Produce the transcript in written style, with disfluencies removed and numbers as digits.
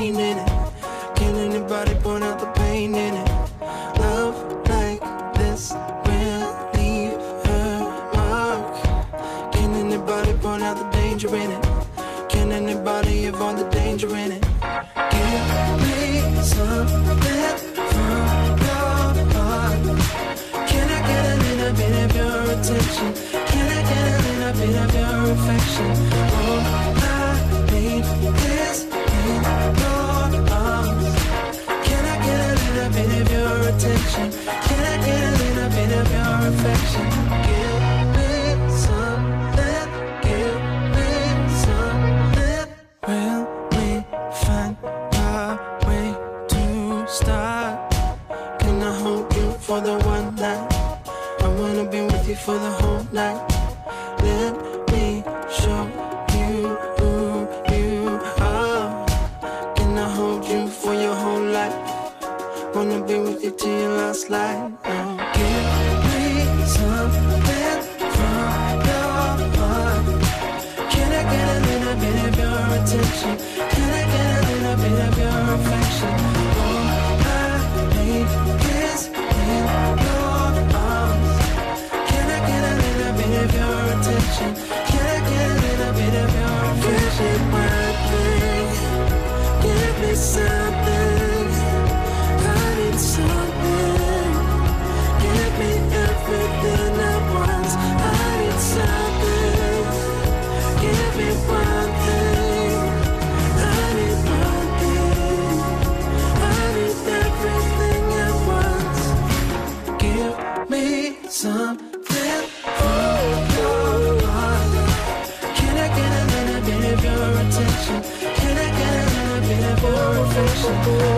pain in it. Can anybody point out the pain in it? Love like this will leave her mark. Can anybody point out the danger in it? Can anybody avoid the danger in it? Give me something from your heart. Can I get a little bit of your attention? Can I get a little bit of your affection? All I need is in your arms. Can I get a little bit of your attention? Can I get a little bit of your affection? Give me something, give me something. Will we find our way to start? Can I hold you for the one night? I wanna be with you for the whole night. Let me show you who you are. Can I hold you for your whole life? Wanna be with you till your last light. Oh, give me something from your heart. Can I get a little bit of your attention? Can I get a little bit of your affection? All I need is in your arms. Can I get a little bit of your attention? Can I get a little bit of your affection? Give me something. I need something. Give me everything at once. I need something. Give me one thing. I need one thing. I need everything at once. Give me something from your heart. Can I get a little bit of your attention? Can I get a little bit of your affection?